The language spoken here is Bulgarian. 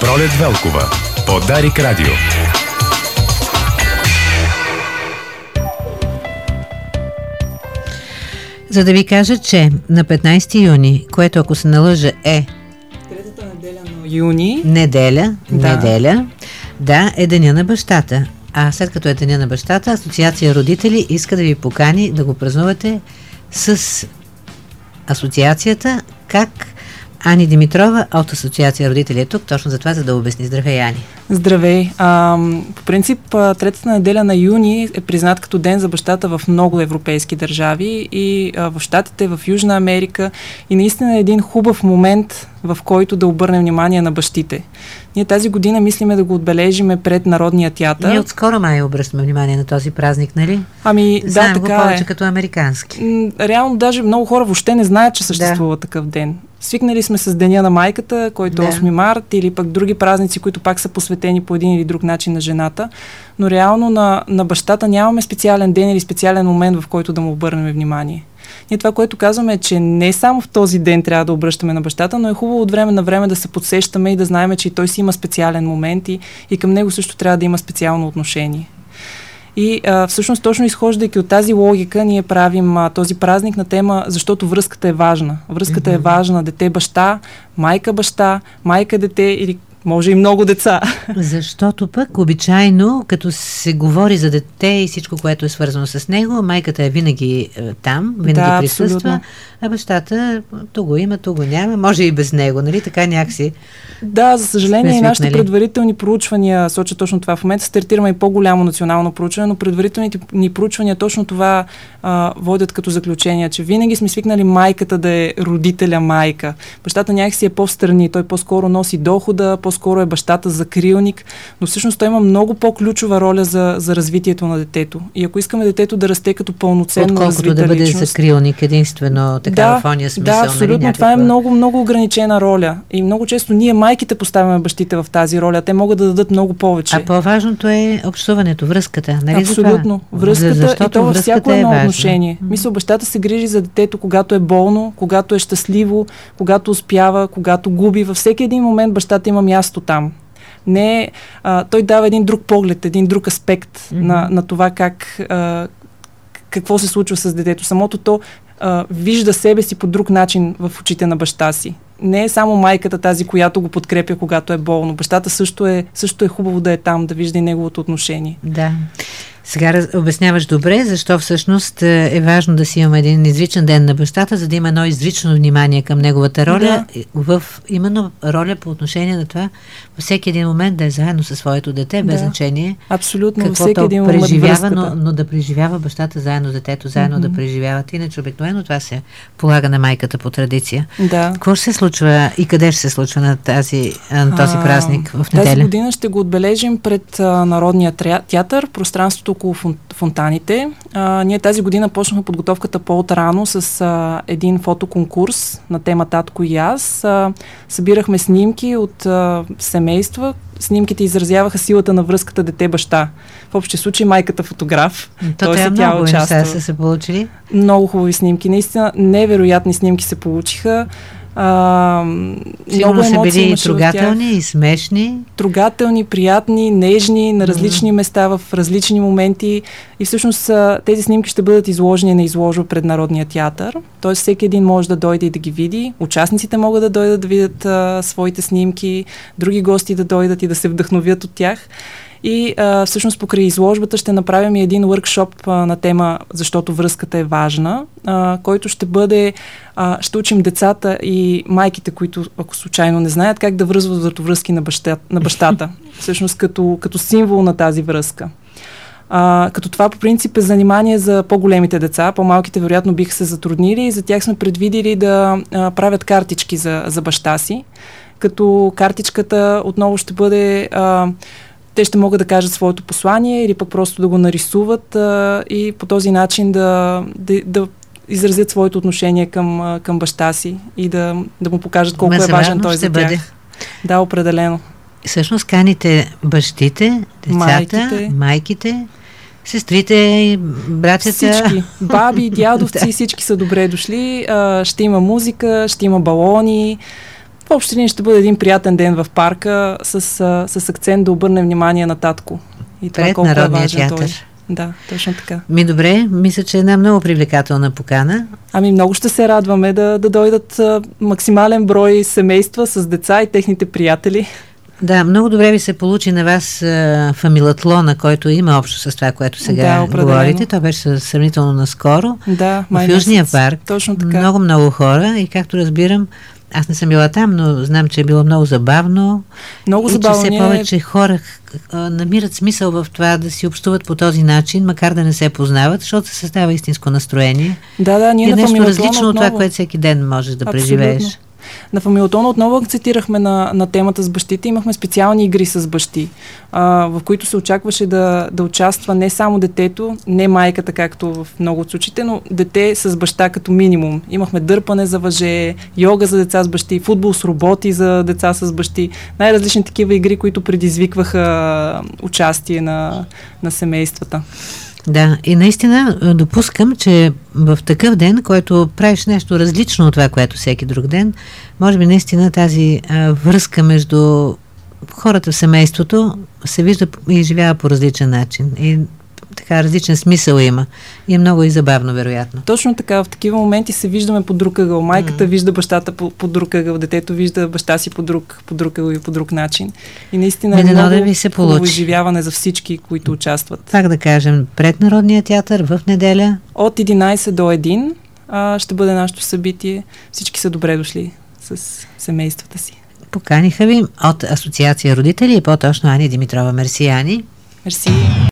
Пролет Велкова. Подарик радио. За да ви кажа, че на 15 юни, което ако се налъжа е третата неделя на юни. Неделя, е Деня на бащата. А след като е Деня на бащата, Асоциация родители иска да ви покани да го празнувате с асоциацията. Как Ани Димитрова от Асоциация родители е тук, точно за това, за да обясни. Здравей, Ани. Здравей. По принцип, третата неделя на юни е признат като Ден за бащата в много европейски държави и в Щатите, в Южна Америка, и наистина е един хубав момент, в който да обърнем внимание на бащите. Ние тази година мислиме да го отбележиме пред Народния театър. Ние отскоро май обръщаме внимание на този празник, нали? Знаем така го повече като американски. Реално даже много хора въобще не знаят, че съществува такъв ден. Свикнали сме с Деня на майката, който е 8 март, или пък други празници, които пак са посветени по един или друг начин на жената, но реално на бащата нямаме специален ден или специален момент, в който да му обърнем внимание. Ние това, което казваме, е, че не само в този ден трябва да обръщаме на бащата, но е хубаво от време на време да се подсещаме и да знаем, че и той си има специален момент и към него също трябва да има специално отношение. И всъщност точно изхождайки от тази логика, ние правим този празник на тема, защото връзката е важна. Връзката е важна дете-баща, майка-баща, майка-дете или може и много деца. Защото пък обичайно, като се говори за дете и всичко, което е свързано с него, майката е винаги там, винаги присъства, абсолютно. А бащата то го има, то го няма, може и без него, нали? Така някакси. Да, за съжаление и нашите предварителни проучвания сочат точно това. В момента стартираме и по-голямо национално проучване, но предварителните ни проучвания точно това водят като заключение, че винаги сме свикнали майката да е родителя майка. Бащата някакси е по-встрани, той по-скоро носи дохода, по-скоро е бащата закрилник, но всъщност той има много по-ключова роля за развитието на детето. И ако искаме детето да расте като пълноценно развита да бъде личност, закрилник единствено, така в ония смисъл. Да, абсолютно. Нали, това е много, много ограничена роля. И много често ние майките поставяме бащите в тази роля. Те могат да дадат много повече. А по-важното е общуването, връзката. Нали? Абсолютно. Връзката, и то във всяко едно отношение. Мисля, бащата се грижи за детето, когато е болно, когато е щастливо, когато успява, когато губи. Във всеки един момент бащата има място там. Той дава един друг поглед, един друг аспект на това какво се случва с детето. Самото то вижда себе си по друг начин в очите на баща си. Не е само майката тази, която го подкрепя, когато е болно. Бащата също е хубаво да е там, да вижда и неговото отношение. Да. Сега обясняваш добре, защо всъщност е важно да си имаме един изричен ден на бащата, за да има едно изрично внимание към неговата роля, в именно роля по отношение на това във всеки един момент да е заедно със своето дете, без значение абсолютно, какво всеки един момент преживява, но да преживява бащата заедно с детето, заедно да преживяват. Иначе обикновено това се полага на майката по традиция. Да. Какво ще се случва и къде ще се случва на този празник в неделя? Тази година ще го отбележим пред Народния театър, пространството около фонтаните. Ние тази година почнахме подготовката по-отрано с един фотоконкурс на тема Татко и аз. Събирахме снимки от семейства. Снимките изразяваха силата на връзката дете-баща. В общи случай майката фотограф. Много неща са се получили. Много хубави снимки. Наистина невероятни снимки се получиха. Сигурно са били трогателни и смешни. Трогателни, приятни, нежни, на различни места, в различни моменти. И всъщност тези снимки ще бъдат изложени на изложба пред Народния театър. Тоест всеки един може да дойде и да ги види. Участниците могат да дойдат да видят своите снимки, други гости да дойдат и да се вдъхновят от тях. И всъщност покрай изложбата ще направим и един въркшоп на тема „Защото връзката е важна“, който ще бъде, ще учим децата и майките, които ако случайно не знаят как да връзват връзки на бащата, всъщност като символ на тази връзка. Като това по принцип е занимание за по-големите деца, по-малките вероятно биха се затруднили и за тях сме предвидили да правят картички за баща си, като картичката отново ще бъде те ще могат да кажат своето послание или пък просто да го нарисуват и по този начин да изразят своето отношение към баща си и да му покажат колко е важен той за тях. Да, определено. Всъщност каните бащите, децата, майките, сестрите, братята. Всички. Баби, дядовци, всички са добре дошли. Ще има музика, ще има балони. В общи линии ще бъде един приятен ден в парка с акцент да обърнем внимание на татко. И това пред колко Народния е важен театър. той. Да, точно така. Добре, мисля, че е една много привлекателна покана. Много ще се радваме да дойдат максимален брой семейства с деца и техните приятели. Да, много добре ви се получи на вас фамилатлона, който има общо с това, което сега говорите. То беше сравнително наскоро. Да, в Южния парк. Точно така. Много хора и както разбирам, аз не съм била там, но знам, че е било много забавно. Много забавно. И че все повече хора намират смисъл в това да си общуват по този начин, макар да не се познават, защото се създава истинско настроение. Да, ние е на нещо различно от това, което всеки ден можеш да преживееш. На Фамилатона отново акцентирахме на темата с бащите. Имахме специални игри с бащи, в които се очакваше да участва не само детето, не майката, както в много от случаите, но дете с баща като минимум. Имахме дърпане за въже, йога за деца с бащи, футбол с роботи за деца с бащи. Най-различни такива игри, които предизвикваха участие на семействата. Да, и наистина допускам, че в такъв ден, който правиш нещо различно от това, което всеки друг ден, може би наистина тази връзка между хората в семейството се вижда и изживява по различен начин. И така различен смисъл има. И е много и забавно, вероятно. Точно така. В такива моменти се виждаме по друг ъгъл. Майката вижда бащата по друг ъгъл, детето вижда баща си по друг ъгъл и по друг начин. И наистина е много хубаво изживяване за всички, които участват. Пак да кажем, пред Народния театър в неделя. От 11 до 1 ще бъде нашето събитие. Всички са добре дошли с семействата си. Поканиха ви от Асоциация родители и по-точно Ани Димитрова. Мерси, Ани. Мерси.